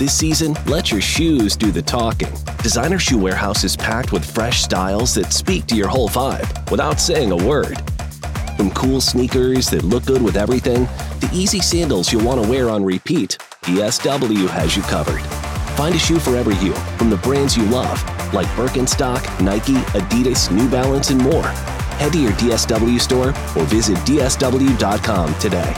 This season, let your shoes do the talking. Designer Shoe Warehouse is packed with fresh styles that speak to your whole vibe without saying a word. From cool sneakers that look good with everything, to easy sandals you'll want to wear on repeat, DSW has you covered. Find a shoe for every you from the brands you love, like Birkenstock, Nike, Adidas, New Balance, and more. Head to your DSW store or visit dsw.com today.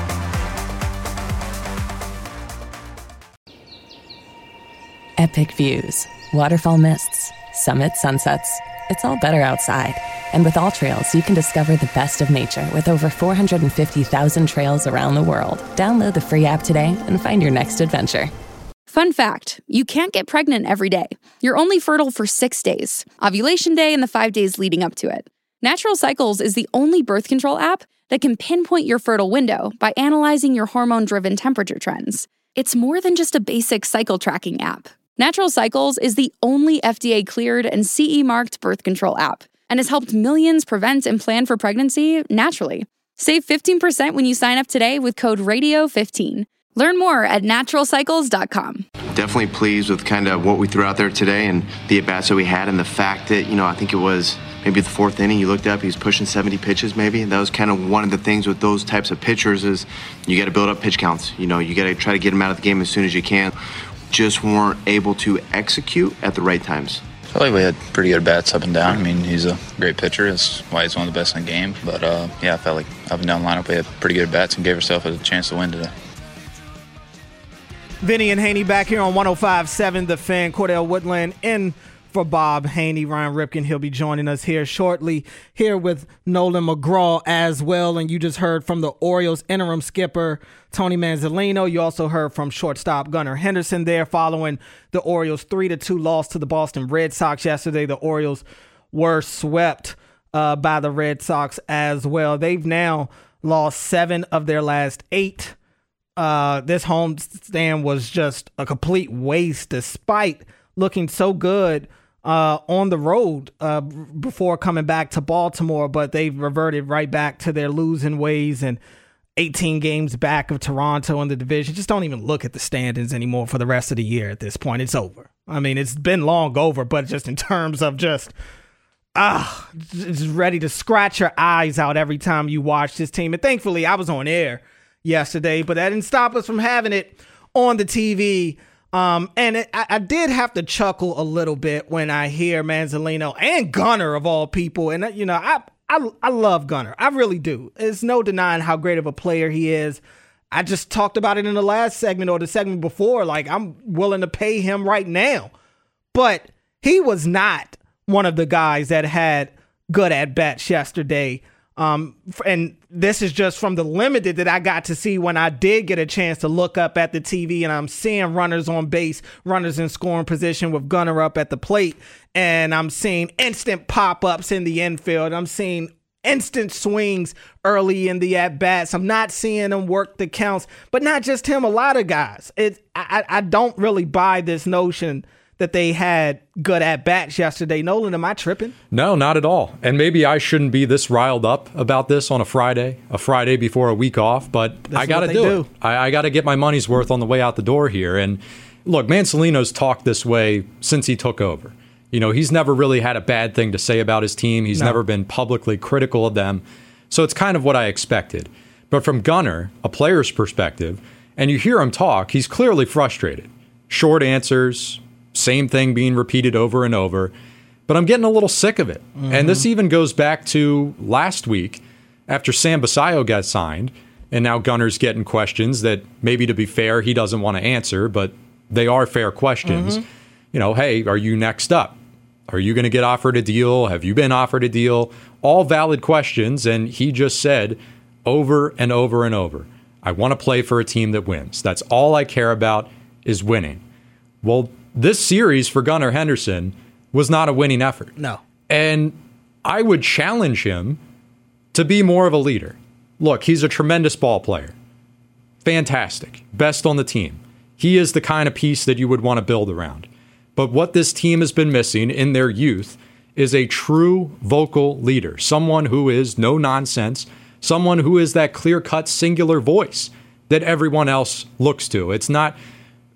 Epic views, waterfall mists, summit sunsets. It's all better outside. And with AllTrails, you can discover the best of nature with over 450,000 trails around the world. Download the free app today and find your next adventure. Fun fact, you can't get pregnant every day. You're only fertile for 6 days, ovulation day and the 5 days leading up to it. Natural Cycles is the only birth control app that can pinpoint your fertile window by analyzing your hormone-driven temperature trends. It's more than just a basic cycle tracking app. Natural Cycles is the only FDA-cleared and CE-marked birth control app and has helped millions prevent and plan for pregnancy naturally. Save 15% when you sign up today with code RADIO15. Learn more at naturalcycles.com. Definitely pleased with kind of what we threw out there today and the at-bats that we had, and the fact that, I think it was maybe the fourth inning, you looked up, he was pushing 70 pitches maybe. And that was kind of one of the things with those types of pitchers is you got to build up pitch counts. You got to try to get them out of the game as soon as you can. Just weren't able to execute at the right times. I feel like we had pretty good bats up and down. I mean, he's a great pitcher. That's why he's one of the best in the game. But, I felt like up and down the lineup we had pretty good bats and gave ourselves a chance to win today. Vinny and Haney back here on 105.7 The Fan. Cordell Woodland in for Bob Haney. Ryan Ripken, he'll be joining us here shortly, here with Nolan McGraw as well. And you just heard from the Orioles interim skipper, Tony Manzolino. You also heard from shortstop Gunnar Henderson there following the Orioles 3-2 loss to the Boston Red Sox yesterday. The Orioles were swept by the Red Sox as well. They've now lost 7 of their last 8. This homestand was just a complete waste despite looking so good on the road before coming back to Baltimore, but they've reverted right back to their losing ways and 18 games back of Toronto in the division. Just don't even look at the standings anymore for the rest of the year at this point. It's over. I mean, it's been long over, but just in terms of just ready to scratch your eyes out every time you watch this team. And thankfully, I was on air yesterday, but that didn't stop us from having it on the TV. I did have to chuckle a little bit when I hear Manzolino and Gunnar of all people. And, I love Gunnar. I really do. There's no denying how great of a player he is. I just talked about it in the last segment or the segment before. Like, I'm willing to pay him right now. But he was not one of the guys that had good at-bats yesterday. And this is just from the limited that I got to see when I did get a chance to look up at the TV, and I'm seeing runners on base, runners in scoring position with Gunnar up at the plate, and I'm seeing instant pop-ups in the infield. I'm seeing instant swings early in the at-bats. I'm not seeing him work the counts, but not just him, a lot of guys. I don't really buy this notion that they had good at-bats yesterday. Nolan, am I tripping? No, not at all. And maybe I shouldn't be this riled up about this on a Friday before a week off, but I got to do it. I got to get my money's worth on the way out the door here. And look, Manzolino's talked this way since he took over. He's never really had a bad thing to say about his team. He's never been publicly critical of them. So it's kind of what I expected. But from Gunnar, a player's perspective, and you hear him talk, he's clearly frustrated. Short answers, same thing being repeated over and over. But I'm getting a little sick of it. Mm-hmm. And this even goes back to last week after Sam Basayo got signed, and now Gunnar's getting questions that maybe, to be fair, he doesn't want to answer, but they are fair questions. Mm-hmm. Hey, are you next up? Are you going to get offered a deal? Have you been offered a deal? All valid questions. And he just said over and over and over, I want to play for a team that wins. That's all I care about is winning. Well, this series for Gunnar Henderson was not a winning effort. No. And I would challenge him to be more of a leader. Look, he's a tremendous ball player. Fantastic. Best on the team. He is the kind of piece that you would want to build around. But what this team has been missing in their youth is a true vocal leader, someone who is no nonsense, someone who is that clear-cut singular voice that everyone else looks to. It's not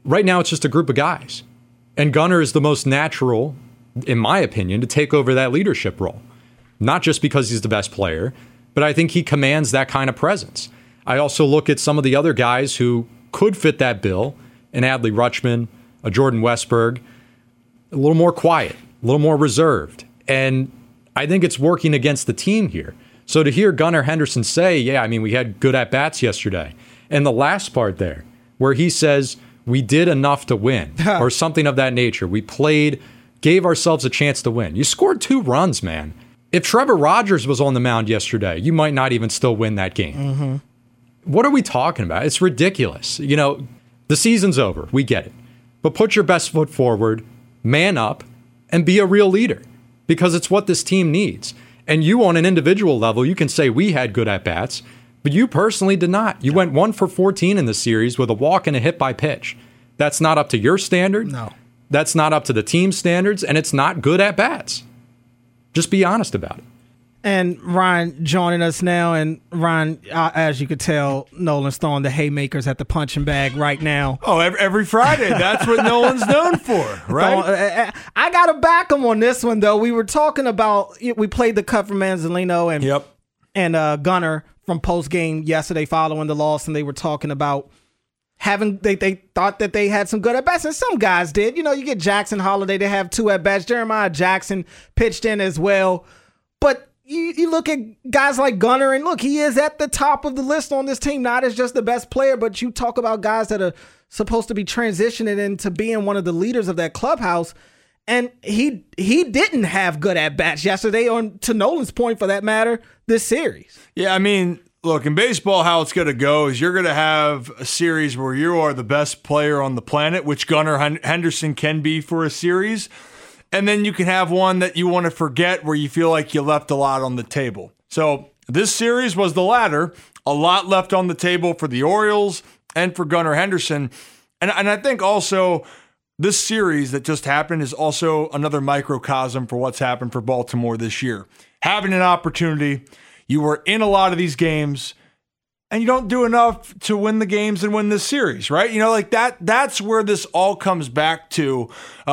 right now it's just a group of guys. And Gunnar is the most natural, in my opinion, to take over that leadership role. Not just because he's the best player, but I think he commands that kind of presence. I also look at some of the other guys who could fit that bill, an Adley Rutschman, a Jordan Westberg, a little more quiet, a little more reserved. And I think it's working against the team here. So to hear Gunnar Henderson say, yeah, I mean, we had good at-bats yesterday. And the last part there, where he says, we did enough to win, or something of that nature. We played, gave ourselves a chance to win. You scored 2 runs, man. If Trevor Rogers was on the mound yesterday, you might not even still win that game. Mm-hmm. What are we talking about? It's ridiculous. You know, the season's over. We get it. But put your best foot forward, man up, and be a real leader, because it's what this team needs. And you, on an individual level, you can say we had good at-bats, but you personally did not. You went 1 for 14 in the series with a walk and a hit by pitch. That's not up to your standard. No. That's not up to the team's standards, and it's not good at-bats. Just be honest about it. And Ryan joining us now. And Ryan, as you could tell, Nolan's throwing the haymakers at the punching bag right now. Oh, every Friday. That's what Nolan's known for, right? I got to back him on this one, though. We were talking about, we played the cut from Manzolino and Gunnar from post-game yesterday following the loss, and they were talking about they thought that they had some good at-bats, and some guys did. You know, you get Jackson Holiday to have 2 at-bats. Jeremiah Jackson pitched in as well. But you look at guys like Gunnar, and look, he is at the top of the list on this team, not as just the best player, but you talk about guys that are supposed to be transitioning into being one of the leaders of that clubhouse, and he didn't have good at-bats yesterday, or to Nolan's point for that matter, this series. Yeah, I mean, look, in baseball, how it's going to go is you're going to have a series where you are the best player on the planet, which Gunnar Henderson can be for a series. And then you can have one that you want to forget where you feel like you left a lot on the table. So this series was the latter. A lot left on the table for the Orioles and for Gunnar Henderson. And I think also this series that just happened is also another microcosm for what's happened for Baltimore this year. Having an opportunity, you were in a lot of these games, and you don't do enough to win the games and win this series, right? You know, like that's where this all comes back to.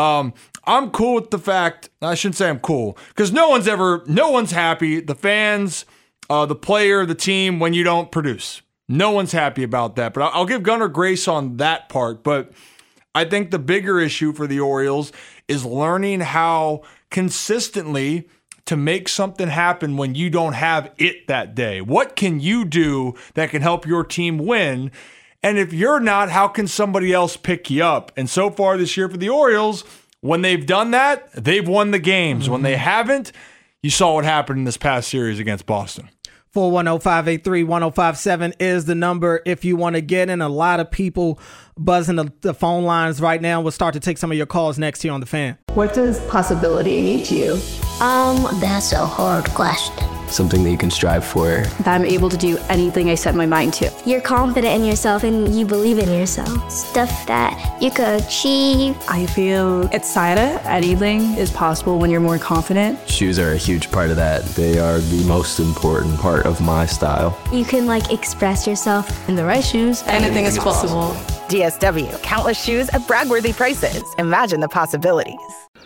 I'm cool with the fact, I shouldn't say I'm cool, because no one's happy. The fans, the player, the team, when you don't produce. No one's happy about that. But I'll give Gunnar grace on that part. But I think the bigger issue for the Orioles is learning how consistently to make something happen when you don't have it that day. What can you do that can help your team win? And if you're not, how can somebody else pick you up? And so far this year for the Orioles, when they've done that, they've won the games. Mm-hmm. When they haven't, you saw what happened in this past series against Boston. 410-583-1057 is the number if you want to get in. A lot of people buzzing the phone lines right now. We'll start to take some of your calls next here on The Fan. What does possibility mean to you? That's a hard question. Something that you can strive for. That I'm able to do anything I set my mind to. You're confident in yourself and you believe in yourself. Stuff that you could achieve. I feel excited. Anything is possible when you're more confident. Shoes are a huge part of that. They are the most important part of my style. You can express yourself. In the right shoes, anything is possible. DSW, countless shoes at brag-worthy prices. Imagine the possibilities.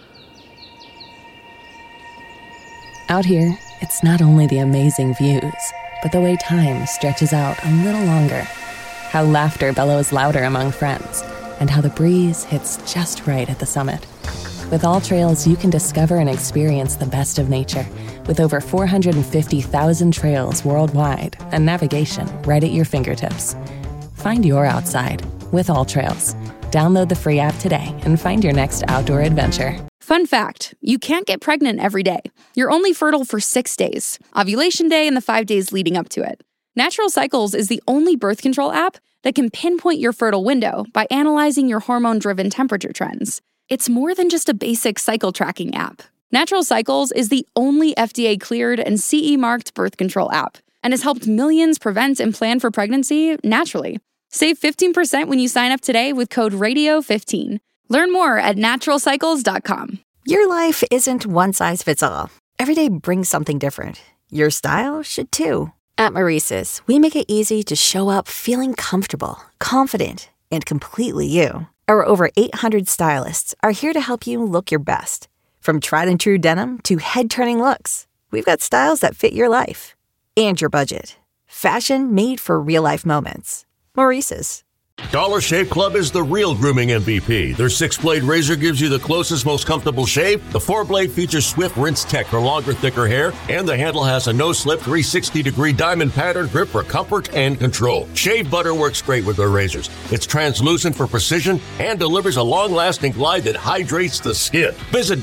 Out here, it's not only the amazing views, but the way time stretches out a little longer. How laughter bellows louder among friends, and how the breeze hits just right at the summit. With All Trails, you can discover and experience the best of nature, with over 450,000 trails worldwide and navigation right at your fingertips. Find your outside with All Trails. Download the free app today and find your next outdoor adventure. Fun fact, you can't get pregnant every day. You're only fertile for 6 days, ovulation day and the 5 days leading up to it. Natural Cycles is the only birth control app that can pinpoint your fertile window by analyzing your hormone-driven temperature trends. It's more than just a basic cycle tracking app. Natural Cycles is the only FDA-cleared and CE-marked birth control app and has helped millions prevent and plan for pregnancy naturally. Save 15% when you sign up today with code RADIO15. Learn more at naturalcycles.com. Your life isn't one size fits all. Every day brings something different. Your style should too. At Maurice's, we make it easy to show up feeling comfortable, confident, and completely you. Our over 800 stylists are here to help you look your best. From tried and true denim to head-turning looks, we've got styles that fit your life and your budget. Fashion made for real-life moments. Maurice's. Dollar Shave Club is the real grooming MVP. Their 6-blade razor gives you the closest, most comfortable shave. The 4-blade features swift rinse tech for longer, thicker hair. And the handle has a no-slip 360-degree diamond pattern grip for comfort and control. Shave butter works great with their razors. It's translucent for precision and delivers a long-lasting glide that hydrates the skin. Visit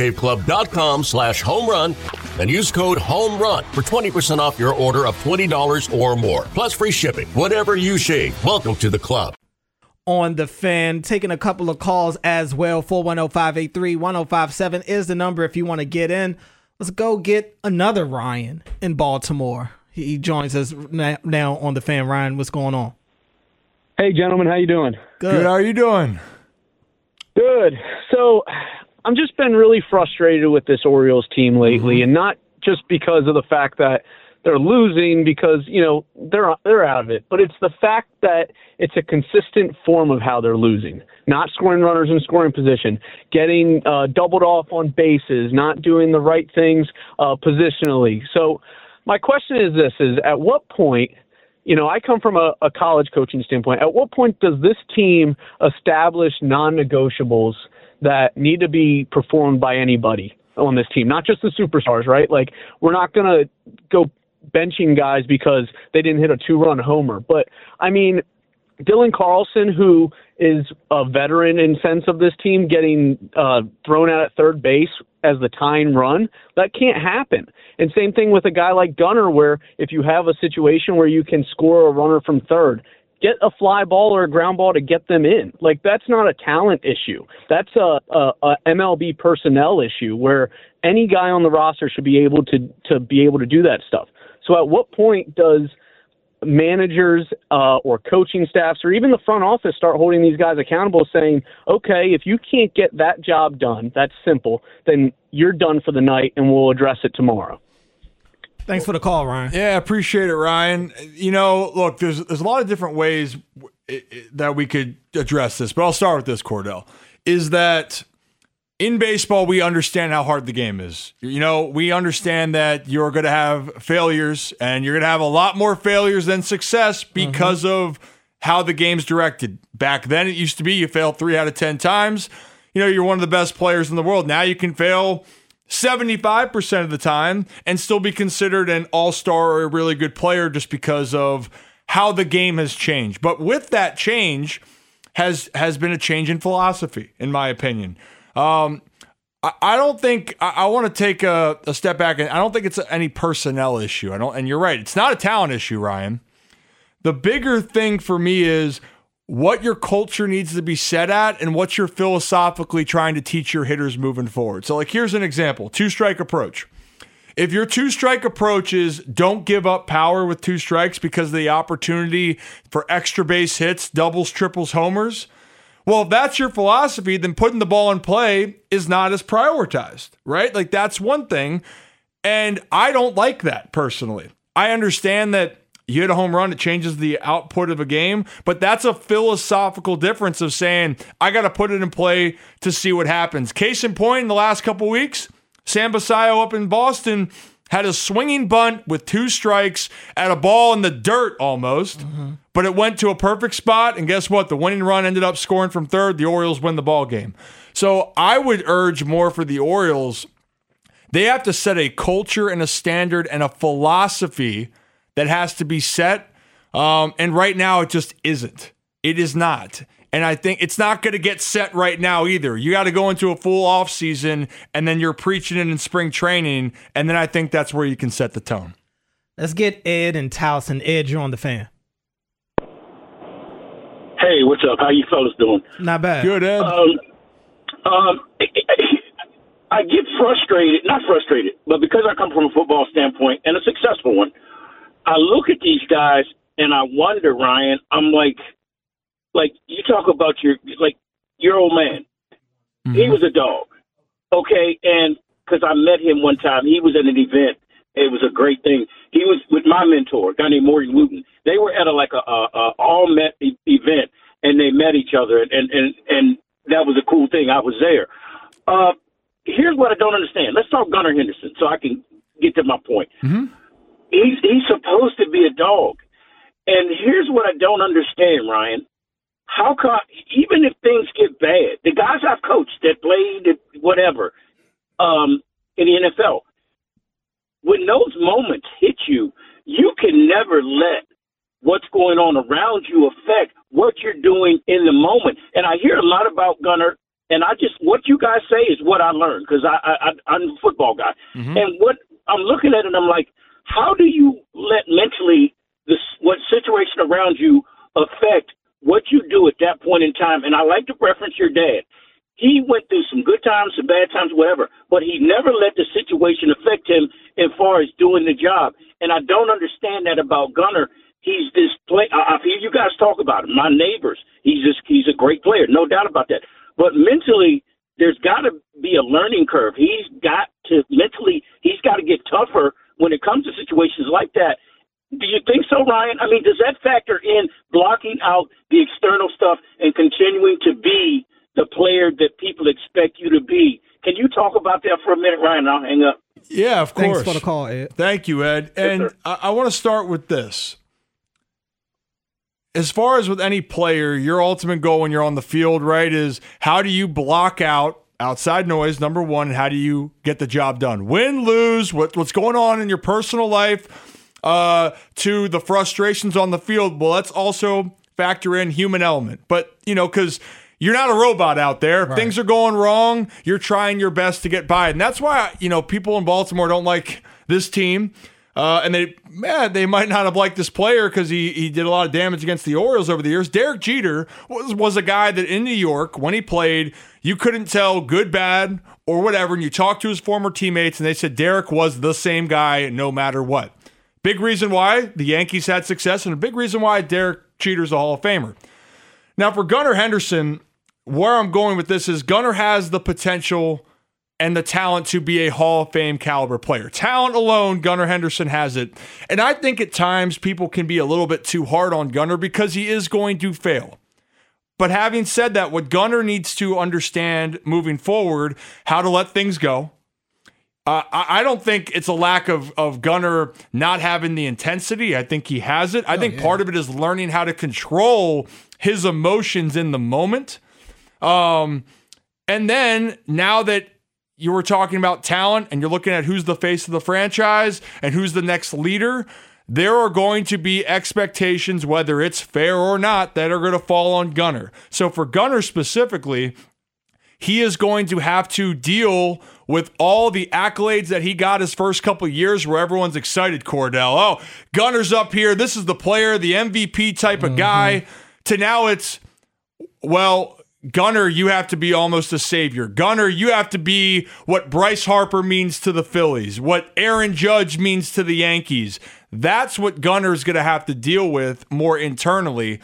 dollarshaveclub.com/homerun and use code HOMERUN for 20% off your order of $20 or more. Plus free shipping. Whatever you shave, welcome to the club. On the Fan, taking a couple of calls as well. 410-583-1057 is the number if you want to get in. Let's go get another Ryan in Baltimore. He joins us now on the Fan. Ryan, what's going on? Hey, gentlemen, how you doing? Good. How are you doing? Good. So I've just been really frustrated with this Orioles team lately, and not just because of the fact that they're losing, because, you know, they're out of it, but it's the fact that it's a consistent form of how they're losing. Not scoring runners in scoring position, getting doubled off on bases, not doing the right things positionally. So my question is this, is at what point, you know, I come from a college coaching standpoint, at what point does this team establish non-negotiables that need to be performed by anybody on this team, not just the superstars, right? Like, we're not going to go benching guys because they didn't hit a 2-run homer. But, I mean, Dylan Carlson, who is a veteran in sense of this team, getting thrown out at third base as the tying run, that can't happen. And same thing with a guy like Gunnar, where if you have a situation where you can score a runner from third, get a fly ball or a ground ball to get them in. Like, that's not a talent issue. That's a MLB personnel issue where any guy on the roster should be able to be able to do that stuff. So at what point does managers or coaching staffs or even the front office start holding these guys accountable, saying, okay, if you can't get that job done, that's simple, then you're done for the night and we'll address it tomorrow. Thanks for the call, Ryan. Yeah, appreciate it, Ryan. You know, look, there's a lot of different ways that we could address this, but I'll start with this, Cordell, is that in baseball, we understand how hard the game is. You know, we understand that you're going to have failures, and you're going to have a lot more failures than success because of how the game's directed. Back then, it used to be you fail 3 out of 10 times. You know, you're one of the best players in the world. Now you can fail 75% of the time and still be considered an all-star or a really good player just because of how the game has changed. But with that change has been a change in philosophy, in my opinion. I don't think I want to take a step back, and I don't think it's any personnel issue. And you're right, it's not a talent issue, Ryan. The bigger thing for me is what your culture needs to be set at and what you're philosophically trying to teach your hitters moving forward. So, like, here's an example: 2-strike approach. If your 2-strike approach is don't give up power with 2 strikes because of the opportunity for extra base hits, doubles, triples, homers. Well, if that's your philosophy, then putting the ball in play is not as prioritized, right? Like, that's one thing. And I don't like that personally. I understand that you hit a home run, it changes the output of a game, but that's a philosophical difference of saying, I got to put it in play to see what happens. Case in point, in the last couple weeks, Sam Basayo up in Boston had a swinging bunt with 2 strikes at a ball in the dirt almost, but it went to a perfect spot, and guess what? The winning run ended up scoring from third. The Orioles win the ball game. So I would urge more for the Orioles. They have to set a culture and a standard and a philosophy that has to be set, and right now it just isn't. It is not. And I think it's not going to get set right now either. You got to go into a full off season, and then you're preaching it in spring training, and then I think that's where you can set the tone. Let's get Ed and Towson. Ed, you're on the Fan. Hey, what's up? How you fellas doing? Not bad. Good, Ed. I get frustrated, not frustrated, but because I come from a football standpoint and a successful one, I look at these guys and I wonder, Ryan, I'm like you talk about your old man. Mm-hmm. He was a dog. Okay. And cause I met him one time, he was at an event. It was a great thing. He was with my mentor, a guy named Morgan Wooten. They were at a all met event and they met each other and that was a cool thing. I was there. Here's what I don't understand. Let's talk Gunnar Henderson so I can get to my point. Mm-hmm. He's supposed to be a dog. And here's what I don't understand, Ryan. How come, even if things get bad, the guys I've coached that played whatever in the NFL, when those moments hit you, you can never let what's going on around you affect what you're doing in the moment. And I hear a lot about Gunnar, and what you guys say is what I learned, because I'm a football guy. Mm-hmm. And what I'm looking at it, I'm like, how do you let mentally what situation around you affect what you do at that point in time? And I like to reference your dad. He went through some good times, some bad times, whatever, but he never let the situation affect him as far as doing the job. And I don't understand that about Gunnar. He's this play. I hear you guys talk about him. My neighbors. He's a great player, no doubt about that. But mentally, there's got to be a learning curve. He's got to get tougher when it comes to situations like that. Do you think so, Ryan? I mean, does that factor in blocking out the external stuff and continuing to be the player that people expect you to be? Can you talk about that for a minute, Ryan? I'll hang up. Yeah, of course. Thanks for the call, Ed. Thank you, Ed. And yes, I want to start with this. As far as with any player, your ultimate goal when you're on the field, right, is how do you block out outside noise, number one, and how do you get the job done? Win, lose, what's going on in your personal life, to the frustrations on the field. Well, let's also factor in human element. But, because you're not a robot out there. Right. Things are going wrong. You're trying your best to get by. And that's why, people in Baltimore don't like this team. And they might not have liked this player because he did a lot of damage against the Orioles over the years. Derek Jeter was a guy that in New York, when he played, you couldn't tell good, bad, or whatever. And you talked to his former teammates, and they said Derek was the same guy no matter what. Big reason why the Yankees had success, and a big reason why Derek Jeter's a Hall of Famer. Now, for Gunnar Henderson, where I'm going with this is Gunnar has the potential and the talent to be a Hall of Fame caliber player. Talent alone, Gunnar Henderson has it. And I think at times people can be a little bit too hard on Gunnar because he is going to fail. But having said that, what Gunnar needs to understand moving forward, how to let things go. I don't think it's a lack of Gunnar not having the intensity. I think he has it. I think part of it is learning how to control his emotions in the moment. And then now that you were talking about talent and you're looking at who's the face of the franchise and who's the next leader, there are going to be expectations, whether it's fair or not, that are going to fall on Gunnar. So for Gunnar specifically, he is going to have to deal with all the accolades that he got his first couple of years where everyone's excited, Cordell. Oh, Gunnar's up here. This is the player, the MVP type of guy. To now it's, well, Gunnar, you have to be almost a savior. Gunnar, you have to be what Bryce Harper means to the Phillies, what Aaron Judge means to the Yankees. That's what Gunnar's going to have to deal with more internally.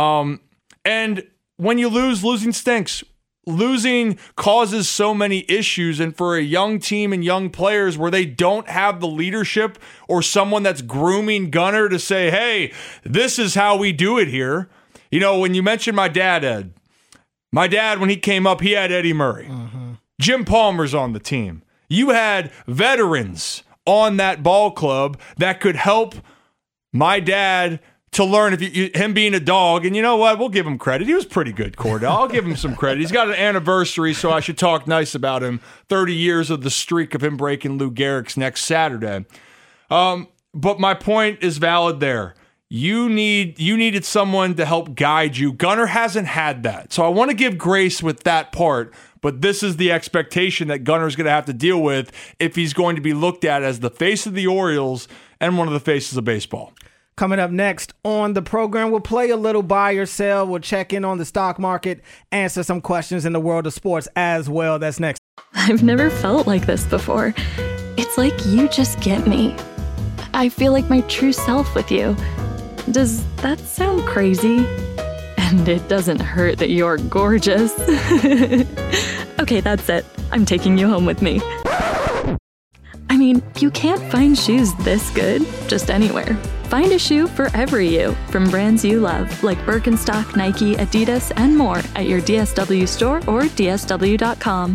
And when you lose, losing stinks. Losing causes so many issues, and for a young team and young players where they don't have the leadership or someone that's grooming Gunnar to say, hey, this is how we do it here. When you mentioned my dad, Ed, my dad, when he came up, he had Eddie Murray. Jim Palmer's on the team. You had veterans on that ball club that could help my dad to learn him being a dog. And you know what? We'll give him credit. He was pretty good, Cordell. I'll give him some credit. He's got an anniversary, so I should talk nice about him. 30 years of the streak of him breaking Lou Gehrig's next Saturday. But my point is valid there. You needed someone to help guide you. Gunnar hasn't had that. So I want to give grace with that part, but this is the expectation that Gunnar's going to have to deal with if he's going to be looked at as the face of the Orioles and one of the faces of baseball. Coming up next on the program, we'll play a little buy or sell. We'll check in on the stock market, answer some questions in the world of sports as well. That's next. I've never felt like this before. It's like you just get me. I feel like my true self with you. Does that sound crazy? And it doesn't hurt that you're gorgeous. Okay, that's it. I'm taking you home with me. I mean, you can't find shoes this good just anywhere. Find a shoe for every you, from brands you love, like Birkenstock, Nike, Adidas, and more at your DSW store or DSW.com.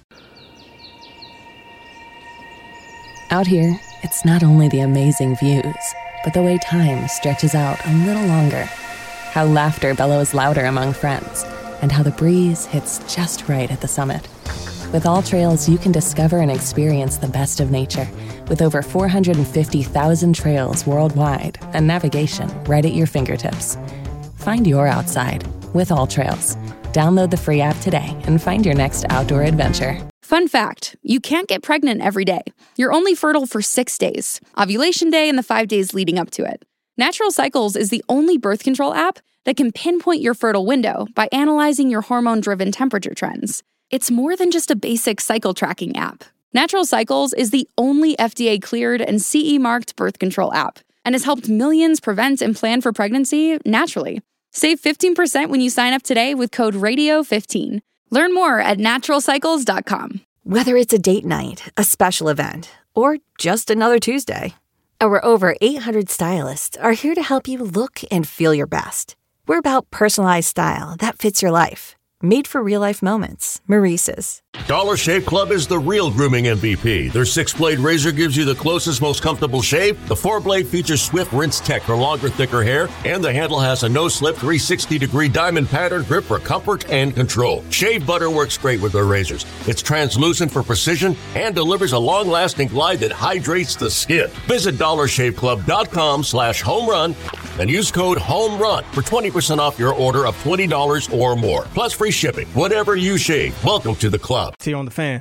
Out here, it's not only the amazing views, but the way time stretches out a little longer. How laughter bellows louder among friends, and how the breeze hits just right at the summit. With All Trails, you can discover and experience the best of nature, with over 450,000 trails worldwide and navigation right at your fingertips. Find your outside with All Trails. Download the free app today and find your next outdoor adventure. Fun fact, you can't get pregnant every day. You're only fertile for 6 days, ovulation day and the 5 days leading up to it. Natural Cycles is the only birth control app that can pinpoint your fertile window by analyzing your hormone-driven temperature trends. It's more than just a basic cycle tracking app. Natural Cycles is the only FDA-cleared and CE-marked birth control app and has helped millions prevent and plan for pregnancy naturally. Save 15% when you sign up today with code RADIO15. Learn more at naturalcycles.com. Whether it's a date night, a special event, or just another Tuesday, our over 800 stylists are here to help you look and feel your best. We're about personalized style that fits your life. Made for real-life moments. Maurice's. Dollar Shave Club is the real grooming MVP. Their 6-blade razor gives you the closest, most comfortable shave. The 4-blade features swift rinse tech for longer, thicker hair. And the handle has a no-slip 360-degree diamond pattern grip for comfort and control. Shave butter works great with their razors. It's translucent for precision and delivers a long-lasting glide that hydrates the skin. Visit dollarshaveclub.com/homerun and use code HOMERUN for 20% off your order of $20 or more. Plus free shipping. Whatever you shave, welcome to the club. See you on the fan.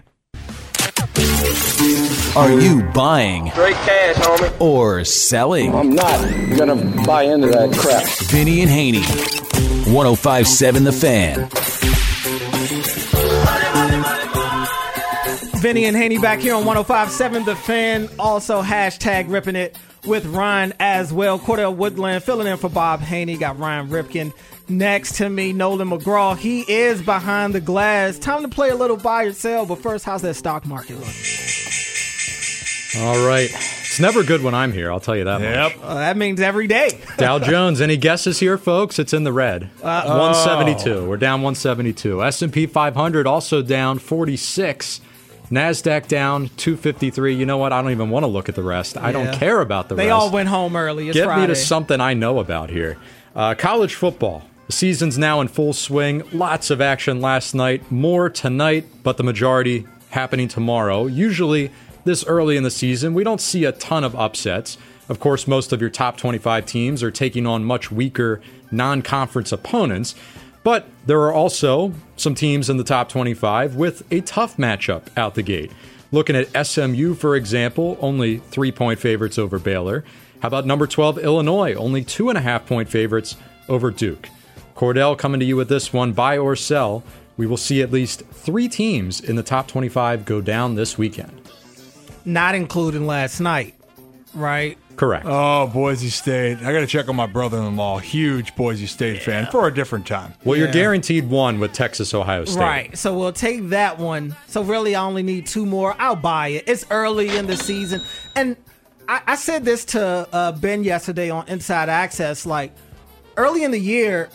Are you buying? Straight cash, homie. Or selling? I'm not gonna buy into that crap. Vinny and Haney. 105.7 The Fan. Vinny and Haney back here on 105.7 The Fan. Also, hashtag ripping it with Ryan as well. Cordell Woodland filling in for Bob Haney. Got Ryan Ripken next to me. Nolan McGraw. He is behind the glass. Time to play a little buy or sell. But first, how's that stock market looking? All right. It's never good when I'm here, I'll tell you that much. That means every day. Dow Jones, any guesses here, folks? It's in the red. 172. We're down 172. S&P 500 also down 46. NASDAQ down 253. You know what? I don't even want to look at the rest. I don't care about the rest. They all went home early. It's Friday. Get me to something I know about here. College football. The season's now in full swing. Lots of action last night. More tonight, but the majority happening tomorrow. Usually this early in the season, we don't see a ton of upsets. Of course, most of your top 25 teams are taking on much weaker non-conference opponents. But there are also some teams in the top 25 with a tough matchup out the gate. Looking at SMU, for example, only 3-point favorites over Baylor. How about number 12, Illinois, only 2.5-point favorites over Duke. Cordell coming to you with this one, buy or sell. We will see at least 3 teams in the top 25 go down this weekend. Not including last night, right? Correct. Oh, Boise State. I got to check on my brother-in-law. Huge Boise State fan for a different time. Well, you're guaranteed one with Texas, Ohio State. Right. So we'll take that one. So really, I only need 2 more. I'll buy it. It's early in the season. And I said this to Ben yesterday on Inside Access. Like, early in the year,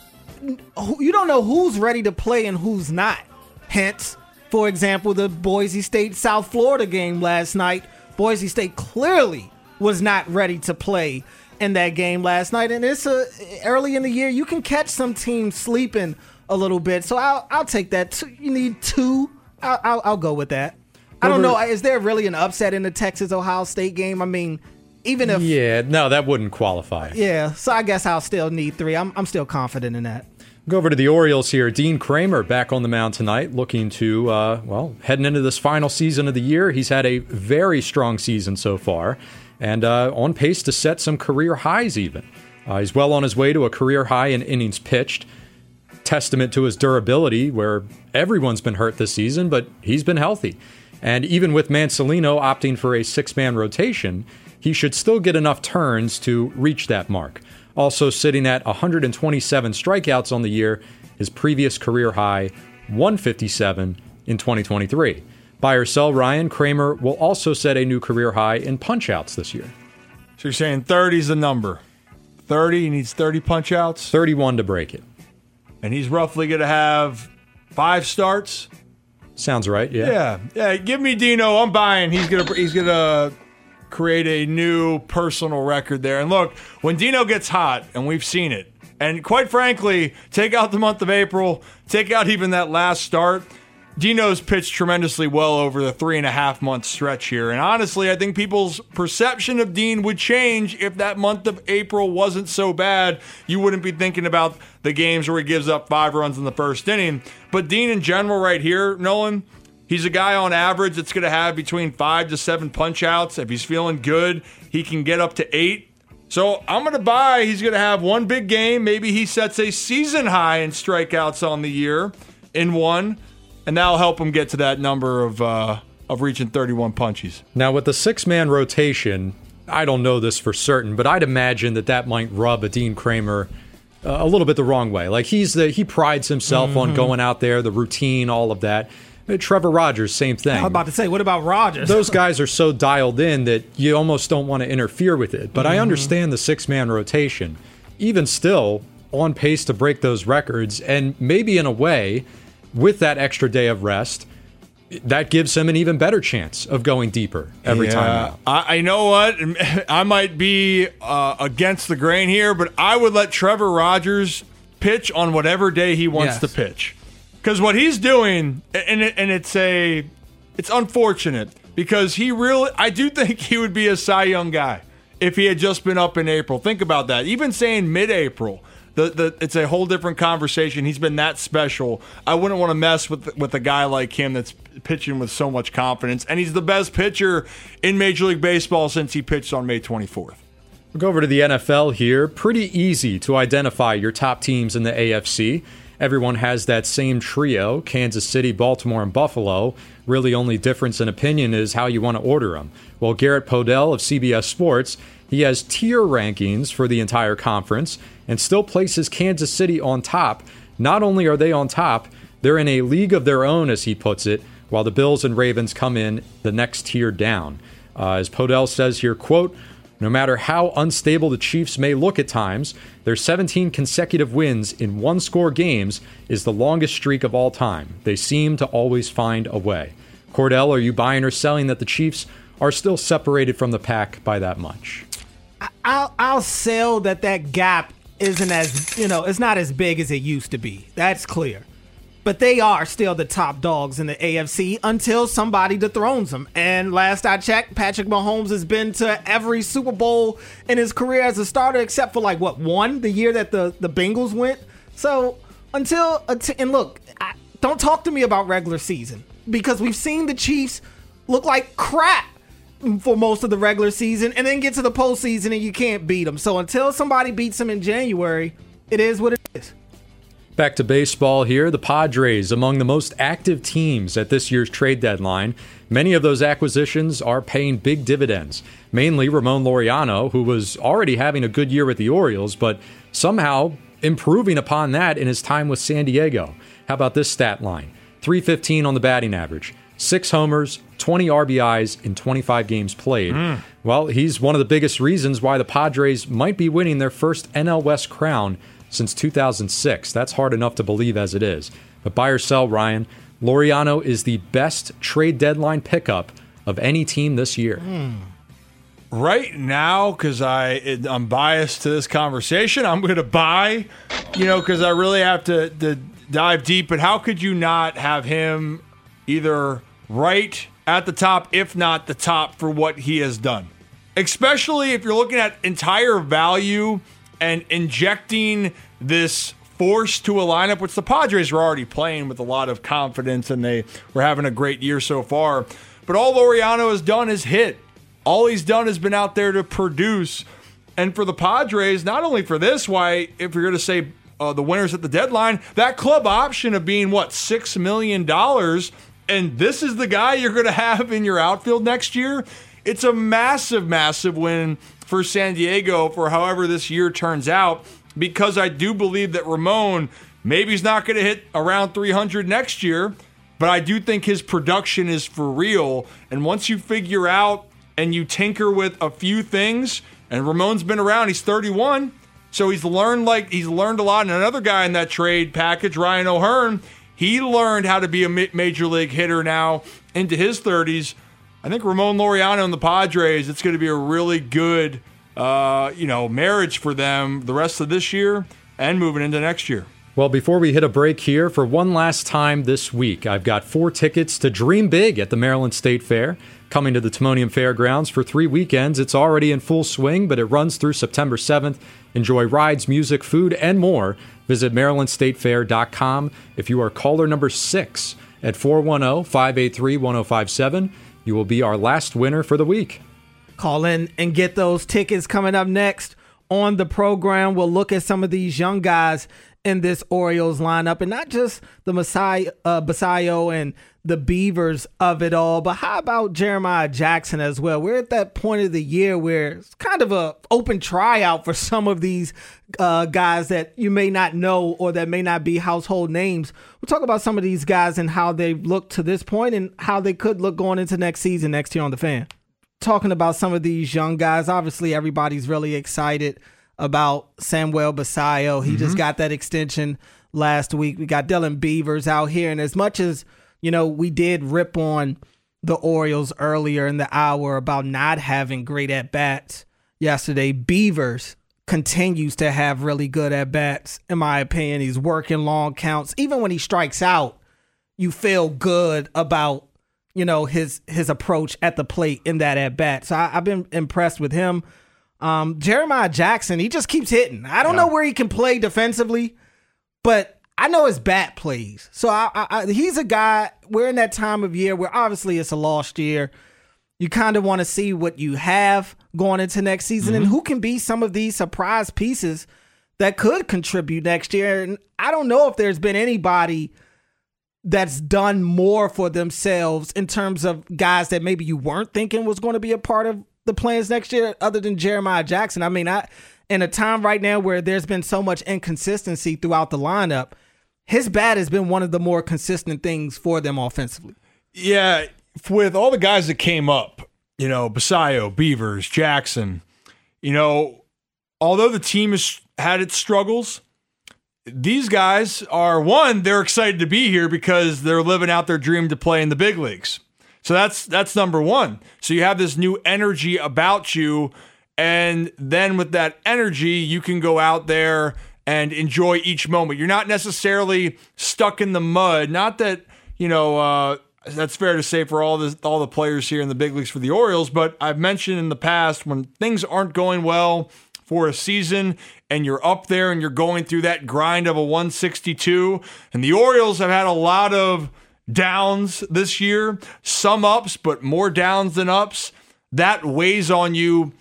you don't know who's ready to play and who's not. Hence, for example, the Boise State-South Florida game last night. Boise State clearly was not ready to play in that game last night. And it's early in the year. You can catch some teams sleeping a little bit. So I'll take that. You need 2. I'll go with that. I don't know. Is there really an upset in the Texas-Ohio State game? I mean, even if... Yeah, no, that wouldn't qualify. Yeah, so I guess I'll still need 3. I'm still confident in that. Go over to the Orioles here. Dean Kramer back on the mound tonight, looking to, heading into this final season of the year. He's had a very strong season so far. And on pace to set some career highs even. He's well on his way to a career high in innings pitched. Testament to his durability, where everyone's been hurt this season, but he's been healthy. And even with Mansolino opting for a 6-man rotation, he should still get enough turns to reach that mark. Also sitting at 127 strikeouts on the year, his previous career high, 157 in 2023. Buy or sell, Ryan, Kramer will also set a new career high in punch-outs this year. So you're saying 30's the number? 30. He needs 30 punch outs. 31 to break it. And he's roughly going to have 5 starts. Sounds right, yeah. Yeah, give me Dino. I'm buying. He's gonna create a new personal record there. And look, when Dino gets hot, and we've seen it, and quite frankly, take out the month of April, take out even that last start, Dino's pitched tremendously well over the 3.5-month stretch here. And honestly, I think people's perception of Dean would change if that month of April wasn't so bad. You wouldn't be thinking about the games where he gives up 5 runs in the first inning. But Dean in general right here, Nolan, he's a guy on average that's going to have between 5 to 7 punch outs. If he's feeling good, he can get up to 8. So I'm going to buy he's going to have one big game. Maybe he sets a season high in strikeouts on the year in one. And that'll help him get to that number of reaching 31 punchies. Now, with the 6-man rotation, I don't know this for certain, but I'd imagine that might rub a Dean Kramer a little bit the wrong way. Like, he prides himself on going out there, the routine, all of that. Trevor Rogers, same thing. I was about to say, what about Rogers? Those guys are so dialed in that you almost don't want to interfere with it. But I understand the 6-man rotation. Even still, on pace to break those records, and maybe in a way, with that extra day of rest, that gives him an even better chance of going deeper every time out. I know what? I might be against the grain here, but I would let Trevor Rogers pitch on whatever day he wants to pitch. Because what he's doing, and it's unfortunate, because I do think he would be a Cy Young guy if he had just been up in April. Think about that. Even saying mid-April, it's a whole different conversation. He's been that special. I wouldn't want to mess with a guy like him that's pitching with so much confidence. And he's the best pitcher in Major League Baseball since he pitched on May 24th. We'll go over to the NFL here. Pretty easy to identify your top teams in the AFC. Everyone has that same trio, Kansas City, Baltimore, and Buffalo. Really only difference in opinion is how you want to order them. Well, Garrett Podell of CBS Sports, he has tier rankings for the entire conference and still places Kansas City on top. Not only are they on top, they're in a league of their own, as he puts it, while the Bills and Ravens come in the next tier down. As Podell says here, quote, no matter how unstable the Chiefs may look at times, their 17 consecutive wins in one-score games is the longest streak of all time. They seem to always find a way. Cordell, are you buying or selling that the Chiefs are still separated from the pack by that much? I'll sell that gap isn't as, it's not as big as it used to be. That's clear. But they are still the top dogs in the AFC until somebody dethrones them. And last I checked, Patrick Mahomes has been to every Super Bowl in his career as a starter, except for one, the year that the Bengals went. So and look, don't talk to me about regular season, because we've seen the Chiefs look like crap for most of the regular season and then get to the postseason and you can't beat them. So until somebody beats them in January, it is what it is. Back to baseball here. The Padres, among the most active teams at this year's trade deadline. Many of those acquisitions are paying big dividends. Mainly Ramon Laureano, who was already having a good year with the Orioles, but somehow improving upon that in his time with San Diego. How about this stat line? .315 on the batting average. 6 homers, 20 RBIs in 25 games played. Well, he's one of the biggest reasons why the Padres might be winning their first NL West crown since 2006. That's hard enough to believe as it is. But buy or sell, Ryan, Laureano is the best trade deadline pickup of any team this year. Right now, because I'm biased to this conversation, I'm going to buy, because I really have to dive deep. But how could you not have him either right at the top, if not the top, for what he has done? Especially if you're looking at entire value and injecting this force to a lineup, which the Padres were already playing with a lot of confidence, and they were having a great year so far. But all Laureano has done is hit. All he's done has been out there to produce. And for the Padres, not only for this, why, if you're going to say the winners at the deadline, that club option of being, $6 million, and this is the guy you're going to have in your outfield next year, it's a massive, massive win for San Diego for however this year turns out, because I do believe that Ramon, maybe he's not going to hit around 300 next year, but I do think his production is for real. And once you figure out and you tinker with a few things, and Ramon's been around, he's 31, So he's learned a lot. And another guy in that trade package, Ryan O'Hearn, he learned how to be a major league hitter now into his 30s. I think Ramon Laureano and the Padres, it's going to be a really good marriage for them the rest of this year and moving into next year. Well, before we hit a break here, for one last time this week, I've got 4 tickets to Dream Big at the Maryland State Fair. Coming to the Timonium Fairgrounds for 3 weekends. It's already in full swing, but it runs through September 7th. Enjoy rides, music, food, and more. Visit MarylandStateFair.com. If you are caller number 6 at 410-583-1057, you will be our last winner for the week. Call in and get those tickets. Coming up next on the program, we'll look at some of these young guys in this Orioles lineup, and not just the Basayo and the Beavers of it all, but how about Jeremiah Jackson as well? We're at that point of the year where it's kind of a open tryout for some of these guys that you may not know or that may not be household names. We'll talk about some of these guys and how they've looked to this point and how they could look going into next season, next year on The Fan. Talking about some of these young guys, obviously everybody's really excited about Samuel Basayo. He just got that extension last week. We got Dylan Beavers out here. And as much as, we did rip on the Orioles earlier in the hour about not having great at-bats yesterday, Beavers continues to have really good at-bats, in my opinion. He's working long counts. Even when he strikes out, you feel good about, his approach at the plate in that at-bat. So I've been impressed with him. Jeremiah Jackson, he just keeps hitting. I don't know where he can play defensively, but I know his bat plays. So he's a guy, we're in that time of year where obviously it's a lost year. You kind of want to see what you have going into next season and who can be some of these surprise pieces that could contribute next year. And I don't know if there's been anybody that's done more for themselves in terms of guys that maybe you weren't thinking was going to be a part of the plans next year other than Jeremiah Jackson. I mean, in a time right now where there's been so much inconsistency throughout the lineup, his bat has been one of the more consistent things for them offensively. Yeah, with all the guys that came up, Basayo, Beavers, Jackson, although the team has had its struggles, these guys are, they're excited to be here because they're living out their dream to play in the big leagues. So that's number one. So you have this new energy about you, and then with that energy, you can go out there and enjoy each moment. You're not necessarily stuck in the mud. Not that, that's fair to say for all the players here in the big leagues for the Orioles, but I've mentioned in the past when things aren't going well for a season and you're up there and you're going through that grind of a 162, and the Orioles have had a lot of downs this year, some ups, but more downs than ups. That weighs on you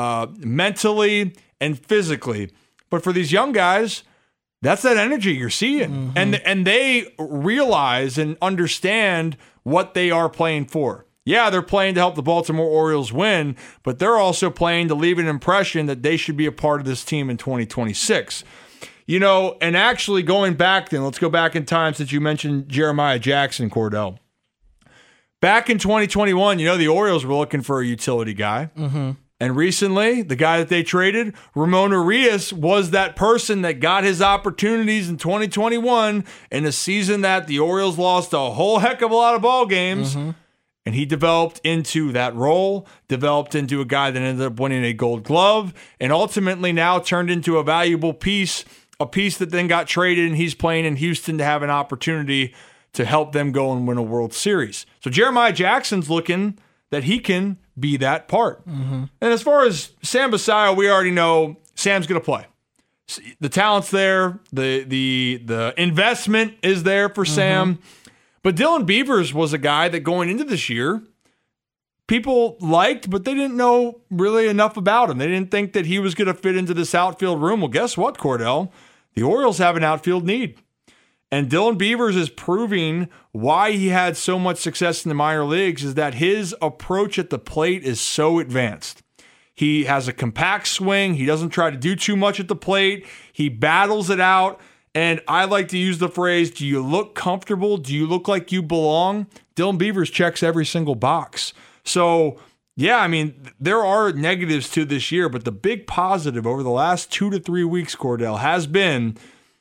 mentally and physically. But for these young guys, that's that energy you're seeing. And they realize and understand what they are playing for. Yeah, they're playing to help the Baltimore Orioles win, but they're also playing to leave an impression that they should be a part of this team in 2026. And actually going back then, let's go back in time since you mentioned Jeremiah Jackson, Cordell. Back in 2021, the Orioles were looking for a utility guy. And recently, the guy that they traded, Ramon Urias, was that person that got his opportunities in 2021 in a season that the Orioles lost a whole heck of a lot of ball games. And he developed into that role, developed into a guy that ended up winning a Gold Glove, and ultimately now turned into a valuable piece, a piece that then got traded, and he's playing in Houston to have an opportunity to help them go and win a World Series. So Jeremiah Jackson's looking that he can be that part. And as far as Sam Basayo, we already know Sam's going to play. The talent's there. The investment is there for Sam. But Dylan Beavers was a guy that going into this year, people liked, but they didn't know really enough about him. They didn't think that he was going to fit into this outfield room. Well, guess what, Cordell? The Orioles have an outfield need. And Dylan Beavers is proving why he had so much success in the minor leagues is that his approach at the plate is so advanced. He has a compact swing. He doesn't try to do too much at the plate. He battles it out. And I like to use the phrase, do you look comfortable? Do you look like you belong? Dylan Beavers checks every single box. So Yeah, I mean, there are negatives to this year, but the big positive over the last 2 to 3 weeks, Cordell, has been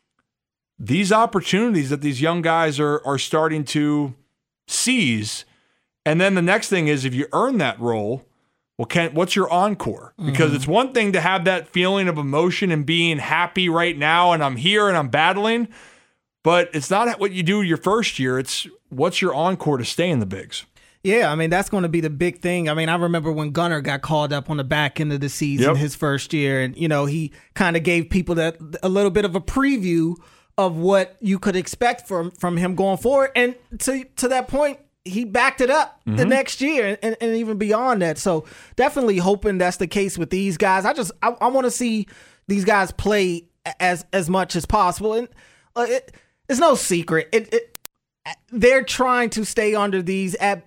these opportunities that these young guys are starting to seize. And then the next thing is, if you earn that role, well, what's your encore? Because it's one thing to have that feeling of emotion and being happy right now, and I'm here and I'm battling, but it's not what you do your first year. It's what's your encore to stay in the bigs. Yeah, I mean, that's going to be the big thing. I mean, I remember when Gunnar got called up on the back end of the season, his first year, and, he kind of gave people a little bit of a preview of what you could expect from him going forward. And to that point, he backed it up the next year and even beyond that. So definitely hoping that's the case with these guys. I want to see these guys play as much as possible. And it's no secret. They're trying to stay under these at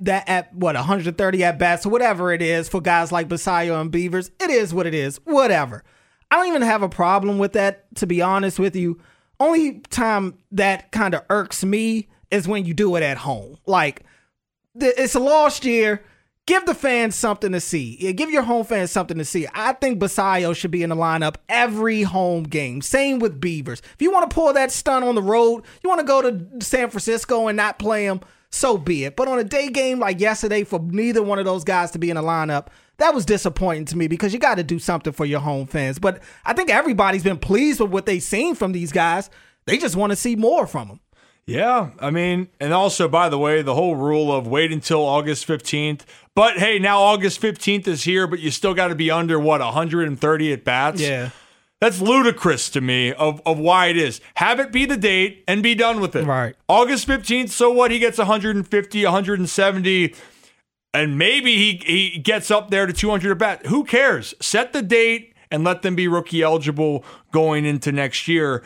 130 at bats or whatever it is for guys like Basayo and Beavers. It is what it is. Whatever. I don't even have a problem with that, to be honest with you. Only time that kind of irks me is when you do it at home. Like, it's a lost year. Give the fans something to see. Yeah, give your home fans something to see. I think Basayo should be in the lineup every home game. Same with Beavers. If you want to pull that stunt on the road, you want to go to San Francisco and not play them, so be it. But on a day game like yesterday, for neither one of those guys to be in the lineup, that was disappointing to me, because you got to do something for your home fans. But I think everybody's been pleased with what they've seen from these guys. They just want to see more from them. Yeah, I mean, and also, by the way, the whole rule of wait until August 15th. But, hey, now August 15th is here, but you still got to be under, 130 at bats? Yeah. That's ludicrous to me of why it is. Have it be the date and be done with it. Right. August 15th, so what? He gets 150, 170, and maybe he gets up there to 200 at bat. Who cares? Set the date and let them be rookie eligible going into next year.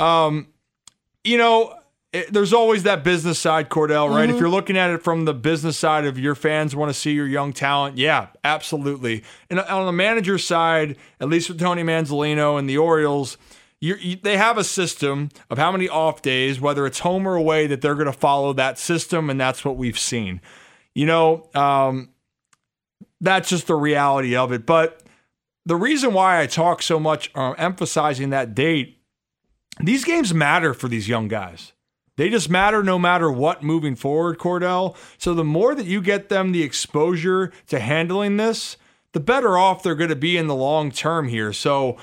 There's always that business side, Cordell, right? If you're looking at it from the business side of your fans want to see your young talent, yeah, absolutely. And on the manager side, at least with Tony Manzolino and the Orioles, they have a system of how many off days, whether it's home or away, that they're going to follow that system, and that's what we've seen. That's just the reality of it. But the reason why I talk so much emphasizing that date, these games matter for these young guys. They just matter no matter what moving forward, Cordell. So the more that you get them the exposure to handling this, the better off they're going to be in the long term here. So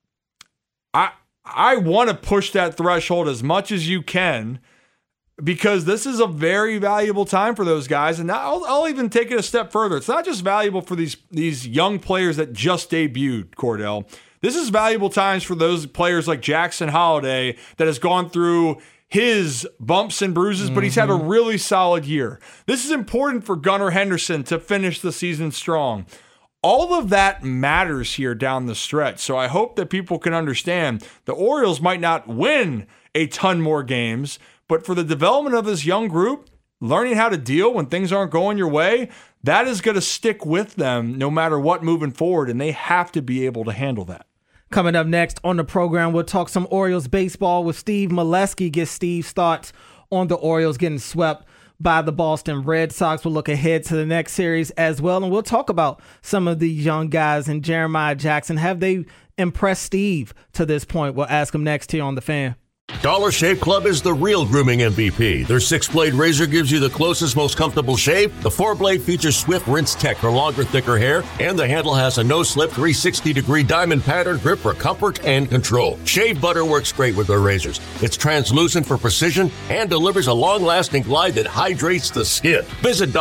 I want to push that threshold as much as you can, because this is a very valuable time for those guys. And I'll even take it a step further. It's not just valuable for these young players that just debuted, Cordell. This is valuable times for those players like Jackson Holliday that has gone through his bumps and bruises, but he's had a really solid year. This is important for Gunnar Henderson to finish the season strong. All of that matters here down the stretch. So I hope that people can understand the Orioles might not win a ton more games, but for the development of this young group, learning how to deal when things aren't going your way, that is going to stick with them no matter what moving forward, and they have to be able to handle that. Coming up next on the program, we'll talk some Orioles baseball with Steve Molesky. Get Steve's thoughts on the Orioles getting swept by the Boston Red Sox. We'll look ahead to the next series as well, and we'll talk about some of these young guys and Jeremiah Jackson. Have they impressed Steve to this point? We'll ask him next here on The Fan. Dollar Shave Club is the real grooming MVP. Their 6-blade razor gives you the closest, most comfortable shave. The 4-blade features Swift Rinse Tech for longer, thicker hair, and the handle has a no-slip 360-degree diamond pattern grip for comfort and control. Shave butter works great with their razors. It's translucent for precision and delivers a long-lasting glide that hydrates the skin. Visit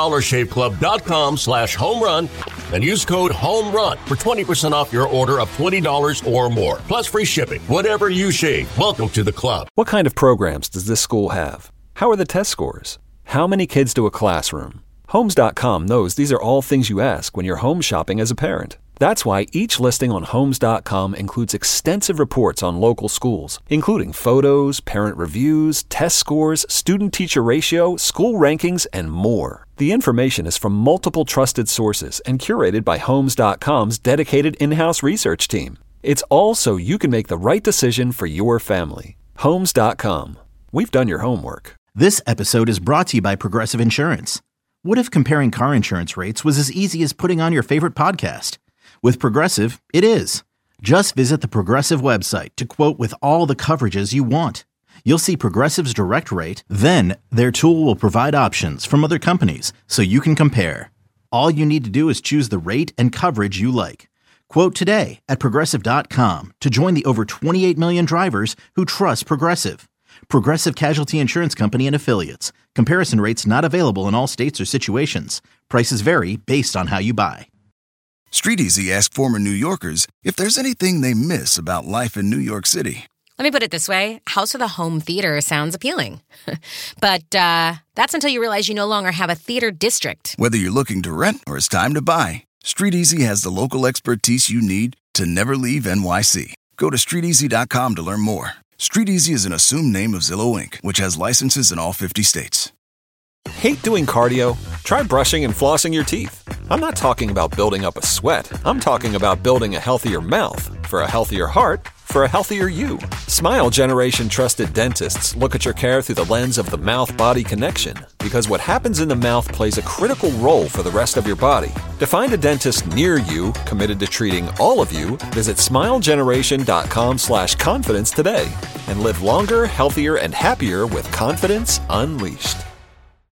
DollarShaveClub.com/homerun and use code HOMERUN for 20% off your order of $20 or more, plus free shipping. Whatever you shave, welcome to the club. What kind of programs does this school have? How are the test scores? How many kids to a classroom? Homes.com knows these are all things you ask when you're home shopping as a parent. That's why each listing on Homes.com includes extensive reports on local schools, including photos, parent reviews, test scores, student-teacher ratio, school rankings, and more. The information is from multiple trusted sources and curated by Homes.com's dedicated in-house research team. It's all so you can make the right decision for your family. Homes.com. We've done your homework. This episode is brought to you by Progressive Insurance. What if comparing car insurance rates was as easy as putting on your favorite podcast? With Progressive, it is. Just visit the Progressive website to quote with all the coverages you want. You'll see Progressive's direct rate, then their tool will provide options from other companies so you can compare. All you need to do is choose the rate and coverage you like. Quote today at Progressive.com to join the over 28 million drivers who trust Progressive. Progressive Casualty Insurance Company and Affiliates. Comparison rates not available in all states or situations. Prices vary based on how you buy. StreetEasy asked former New Yorkers if there's anything they miss about life in New York City. Let me put it this way. House of the Home Theater sounds appealing. But that's until you realize you no longer have a theater district. Whether you're looking to rent or it's time to buy, StreetEasy has the local expertise you need to never leave NYC. Go to StreetEasy.com to learn more. StreetEasy is an assumed name of Zillow Inc., which has licenses in all 50 states. Hate doing cardio? Try brushing and flossing your teeth. I'm not talking about building up a sweat. I'm talking about building a healthier mouth for a healthier heart for a healthier you. Smile Generation trusted dentists look at your care through the lens of the mouth-body connection, because what happens in the mouth plays a critical role for the rest of your body. To find a dentist near you committed to treating all of you, visit smilegeneration.com/confidence today and live longer, healthier, and happier with confidence unleashed.